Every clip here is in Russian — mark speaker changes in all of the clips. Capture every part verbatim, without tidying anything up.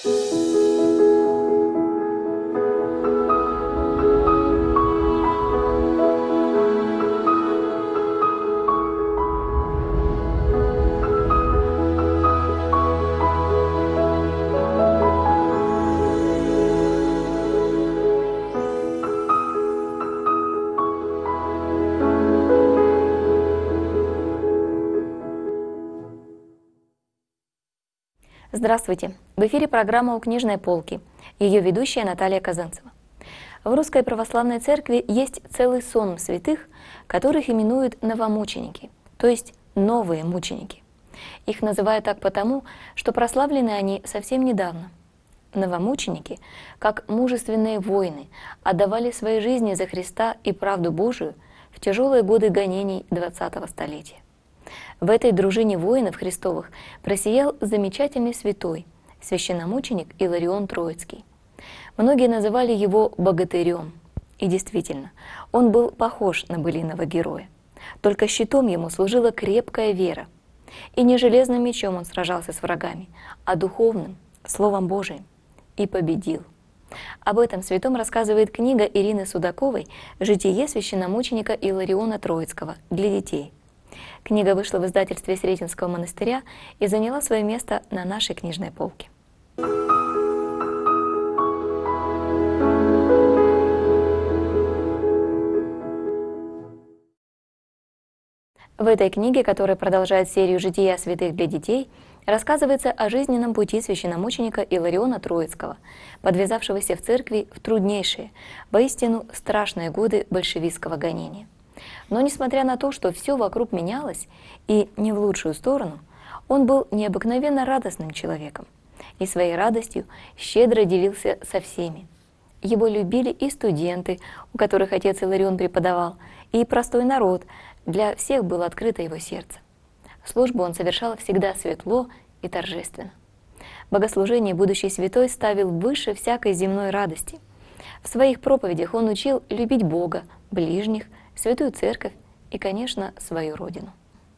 Speaker 1: Здравствуйте! В эфире программа «У книжной полки». Ее ведущая Наталья Казанцева. В Русской Православной Церкви есть целый сон святых, которых именуют новомученики, то есть новые мученики. Их называют так потому, что прославлены они совсем недавно. Новомученики, как мужественные воины, отдавали свои жизни за Христа и правду Божию в тяжелые годы гонений двадцатого столетия. В этой дружине воинов Христовых просиял замечательный святой, священномученик Иларион Троицкий. Многие называли его богатырем. И действительно, он был похож на былинного героя. Только щитом ему служила крепкая вера. И не железным мечом он сражался с врагами, а духовным, Словом Божиим. И победил. Об этом святом рассказывает книга Ирины Судаковой «Житие священномученика Илариона Троицкого» для детей. Книга вышла в издательстве Сретенского монастыря и заняла свое место на нашей книжной полке. В этой книге, которая продолжает серию «Жития святых для детей», рассказывается о жизненном пути священномученика Илариона Троицкого, подвязавшегося в церкви в труднейшие, воистину страшные годы большевистского гонения. Но несмотря на то, что все вокруг менялось, и не в лучшую сторону, он был необыкновенно радостным человеком, и своей радостью щедро делился со всеми. Его любили и студенты, у которых отец Иларион преподавал, и простой народ, для всех было открыто его сердце. Службу он совершал всегда светло и торжественно. Богослужение будущий святой ставил выше всякой земной радости. В своих проповедях он учил любить Бога, ближних, Святую Церковь и, конечно, свою Родину.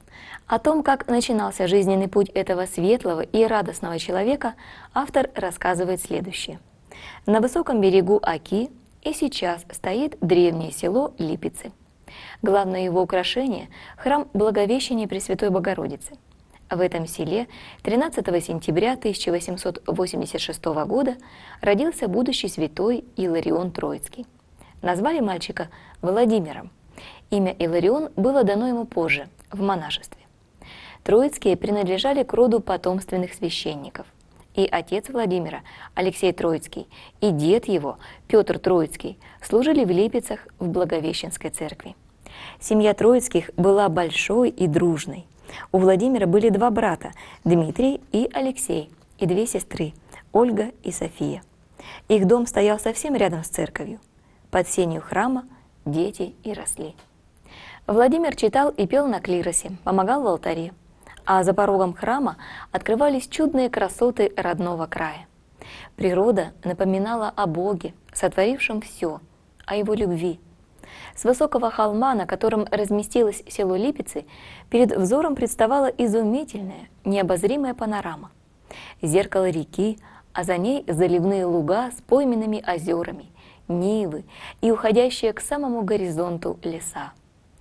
Speaker 1: О том, как начинался жизненный путь этого светлого и радостного человека, автор рассказывает следующее. На высоком берегу Оки и сейчас стоит древнее село Липицы. Главное его украшение – храм Благовещения Пресвятой Богородицы. В этом селе тринадцатого сентября тысяча восемьсот восемьдесят шестого года родился будущий святой Иларион Троицкий. Назвали мальчика Владимиром. Имя Иларион было дано ему позже, в монашестве. Троицкие принадлежали к роду потомственных священников. И отец Владимира, Алексей Троицкий, и дед его, Петр Троицкий, служили в Липицах в Благовещенской церкви. Семья Троицких была большой и дружной. У Владимира были два брата, Дмитрий и Алексей, и две сестры, Ольга и София. Их дом стоял совсем рядом с церковью. Под сенью храма дети и росли. Владимир читал и пел на клиросе, помогал в алтаре, а за порогом храма открывались чудные красоты родного края. Природа напоминала о Боге, сотворившем все, о Его любви. С высокого холма, на котором разместилось село Липицы, перед взором представала изумительная, необозримая панорама. Зеркало реки, а за ней заливные луга с пойменными озерами, нивы и уходящие к самому горизонту леса.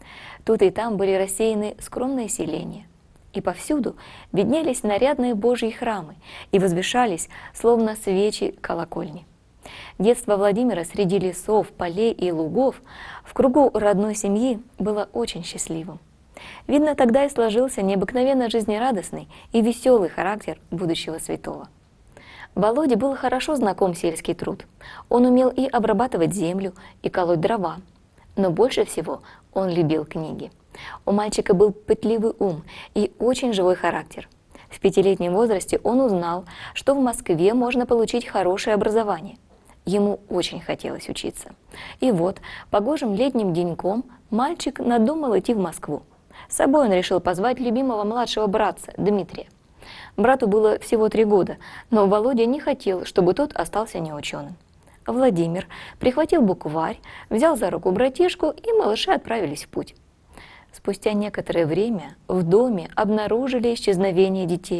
Speaker 1: Тут и там были рассеяны скромные селения, и повсюду виднелись нарядные Божьи храмы и возвышались, словно свечи колокольни. Детство Владимира среди лесов, полей и лугов в кругу родной семьи было очень счастливым. Видно, тогда и сложился необыкновенно жизнерадостный и веселый характер будущего святого. Володе был хорошо знаком сельский труд. Он умел и обрабатывать землю, и колоть дрова. Но больше всего он любил книги. У мальчика был пытливый ум и очень живой характер. В пятилетнем возрасте он узнал, что в Москве можно получить хорошее образование. Ему очень хотелось учиться. И вот, погожим летним деньком мальчик надумал идти в Москву. С собой он решил позвать любимого младшего братца, Дмитрия. Брату было всего три года, но Володя не хотел, чтобы тот остался неученым. Владимир прихватил букварь, взял за руку братишку, и малыши отправились в путь. Спустя некоторое время в доме обнаружили исчезновение детей.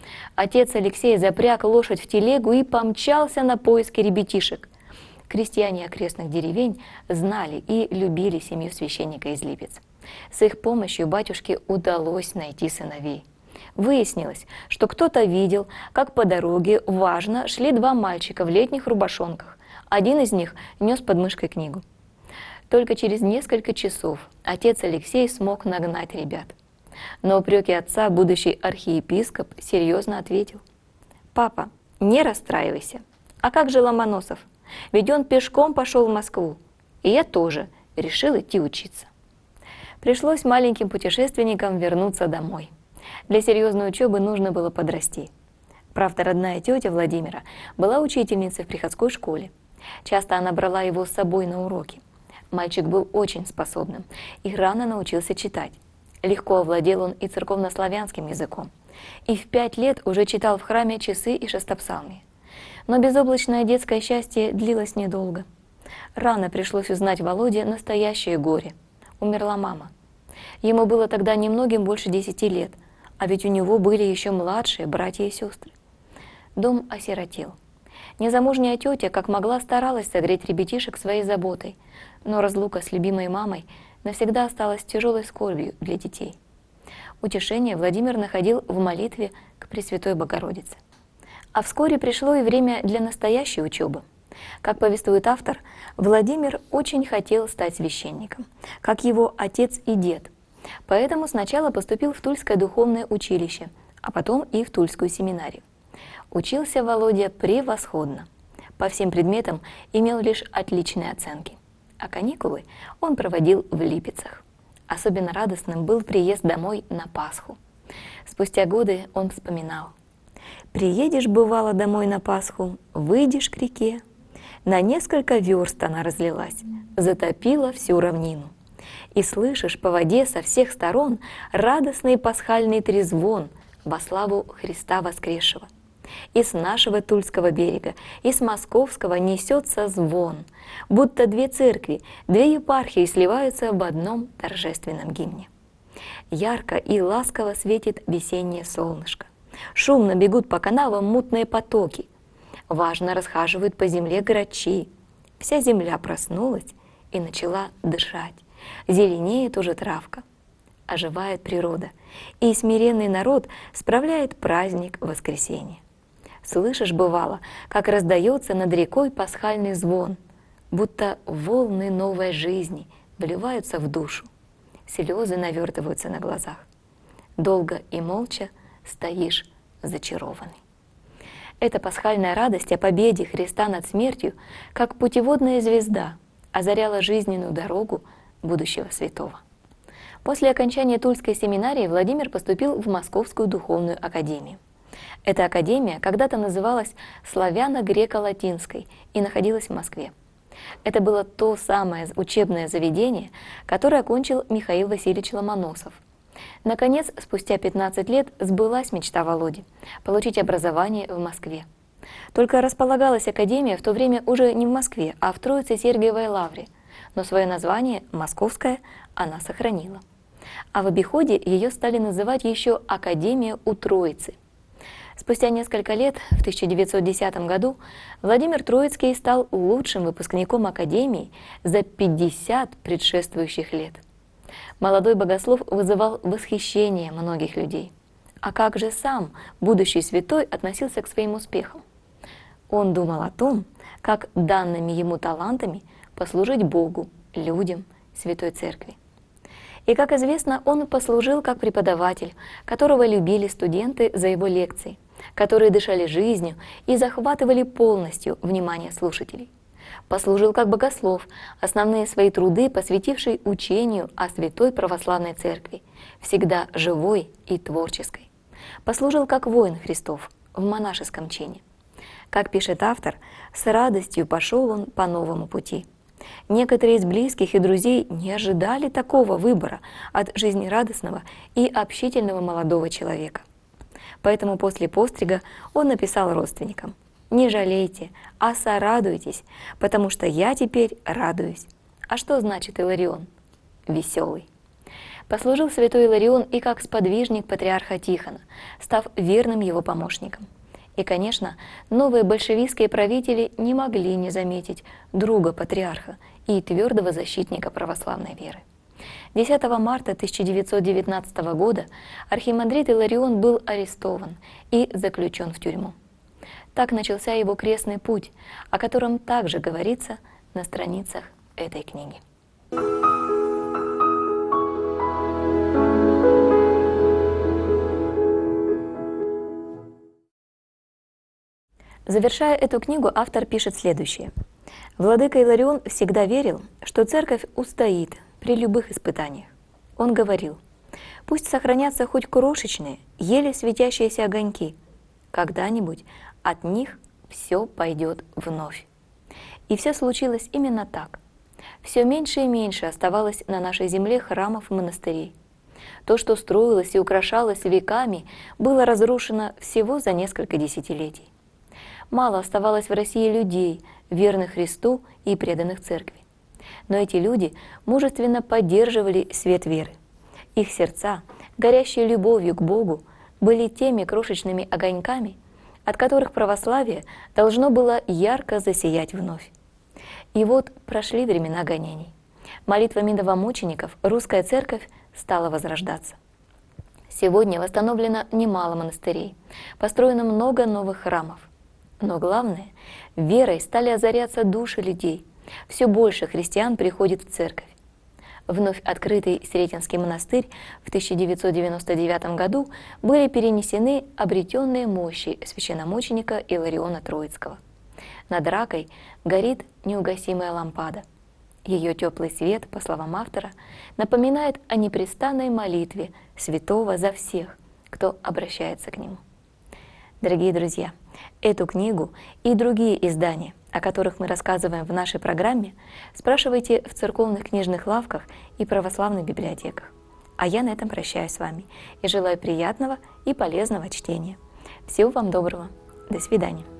Speaker 1: Отец Алексей запряг лошадь в телегу и помчался на поиски ребятишек. Крестьяне окрестных деревень знали и любили семью священника из Липец. С их помощью батюшке удалось найти сыновей. Выяснилось, что кто-то видел, как по дороге важно шли два мальчика в летних рубашонках. Один из них нес под мышкой книгу. Только через несколько часов отец Алексей смог нагнать ребят. На упреки отца будущий архиепископ серьезно ответил: «Папа, не расстраивайся. А как же Ломоносов? Ведь он пешком пошел в Москву. И я тоже решил идти учиться». Пришлось маленьким путешественникам вернуться домой. Для серьезной учебы нужно было подрасти. Правда, родная тетя Владимира была учительницей в приходской школе. Часто она брала его с собой на уроки. Мальчик был очень способным и рано научился читать. Легко овладел он и церковнославянским языком. И в пять лет уже читал в храме часы и шестопсалмии. Но безоблачное детское счастье длилось недолго. Рано пришлось узнать Володе настоящее горе. Умерла мама. Ему было тогда немногим больше десяти лет, а ведь у него были еще младшие братья и сестры. Дом осиротел. Незамужняя тетя, как могла, старалась согреть ребятишек своей заботой, но разлука с любимой мамой навсегда осталась тяжелой скорбью для детей. Утешение Владимир находил в молитве к Пресвятой Богородице. А вскоре пришло и время для настоящей учебы. Как повествует автор, Владимир очень хотел стать священником, как его отец и дед. Поэтому сначала поступил в Тульское духовное училище, а потом и в Тульскую семинарию. Учился Володя превосходно. По всем предметам имел лишь отличные оценки. А каникулы он проводил в Липецах. Особенно радостным был приезд домой на Пасху. Спустя годы он вспоминал: «Приедешь, бывало, домой на Пасху, выйдешь к реке. На несколько верст она разлилась, затопила всю равнину. И слышишь по воде со всех сторон радостный пасхальный трезвон во славу Христа воскресшего. И с нашего Тульского берега, и с московского несется звон, будто две церкви, две епархии сливаются в одном торжественном гимне. Ярко и ласково светит весеннее солнышко. Шумно бегут по канавам мутные потоки. Важно расхаживают по земле грачи. Вся земля проснулась и начала дышать. Зеленеет уже травка. Оживает природа, и смиренный народ справляет праздник воскресения. Слышишь, бывало, как раздается над рекой пасхальный звон, будто волны новой жизни вливаются в душу. Слезы навертываются на глазах. Долго и молча стоишь зачарованный». Эта пасхальная радость о победе Христа над смертью, как путеводная звезда, озаряла жизненную дорогу будущего святого. После окончания Тульской семинарии Владимир поступил в Московскую духовную академию. Эта академия когда-то называлась Славяно-Греко-Латинской и находилась в Москве. Это было то самое учебное заведение, которое окончил Михаил Васильевич Ломоносов. Наконец, спустя пятнадцать лет сбылась мечта Володи – получить образование в Москве. Только располагалась академия в то время уже не в Москве, а в Троице-Сергиевой Лавре, но свое название «Московское» она сохранила. А в обиходе ее стали называть еще «Академия у Троицы». Спустя несколько лет, в тысяча девятьсот десятом году, Владимир Троицкий стал лучшим выпускником Академии за пятьдесят предшествующих лет. Молодой богослов вызывал восхищение многих людей. А как же сам будущий святой относился к своим успехам? Он думал о том, как данными ему талантами послужить Богу, людям, Святой Церкви. И, как известно, он послужил как преподаватель, которого любили студенты за его лекции, которые дышали жизнью и захватывали полностью внимание слушателей. Послужил как богослов, основные свои труды посвятивший учению о Святой Православной Церкви, всегда живой и творческой. Послужил как воин Христов в монашеском чине. Как пишет автор, с радостью пошел он по новому пути. Некоторые из близких и друзей не ожидали такого выбора от жизнерадостного и общительного молодого человека. Поэтому после пострига он написал родственникам: «Не жалейте, а сорадуйтесь, потому что я теперь радуюсь». А что значит Иларион? Веселый. Послужил святой Иларион и как сподвижник патриарха Тихона, став верным его помощником. И, конечно, новые большевистские правители не могли не заметить друга патриарха и твердого защитника православной веры. десятого марта тысяча девятьсот девятнадцатого года архимандрит Иларион был арестован и заключен в тюрьму. Так начался его крестный путь, о котором также говорится на страницах этой книги. Завершая эту книгу, автор пишет следующее. Владыка Иларион всегда верил, что церковь устоит при любых испытаниях. Он говорил: пусть сохранятся хоть крошечные, еле светящиеся огоньки, когда-нибудь от них все пойдет вновь. И все случилось именно так. Все меньше и меньше оставалось на нашей земле храмов и монастырей. То, что строилось и украшалось веками, было разрушено всего за несколько десятилетий. Мало оставалось в России людей, верных Христу и преданных Церкви. Но эти люди мужественно поддерживали свет веры. Их сердца, горящие любовью к Богу, были теми крошечными огоньками, от которых православие должно было ярко засиять вновь. И вот прошли времена гонений. Молитвами новомучеников русская церковь стала возрождаться. Сегодня восстановлено немало монастырей, построено много новых храмов. Но главное, верой стали озаряться души людей. Все больше христиан приходит в церковь. Вновь открытый Сретенский монастырь в тысяча девятьсот девяносто девятом году были перенесены обретенные мощи священномученика Илариона Троицкого. Над ракой горит неугасимая лампада. Ее теплый свет, по словам автора, напоминает о непрестанной молитве святого за всех, кто обращается к нему. Дорогие друзья, эту книгу и другие издания, о которых мы рассказываем в нашей программе, спрашивайте в церковных книжных лавках и православных библиотеках. А я на этом прощаюсь с вами и желаю приятного и полезного чтения. Всего вам доброго. До свидания.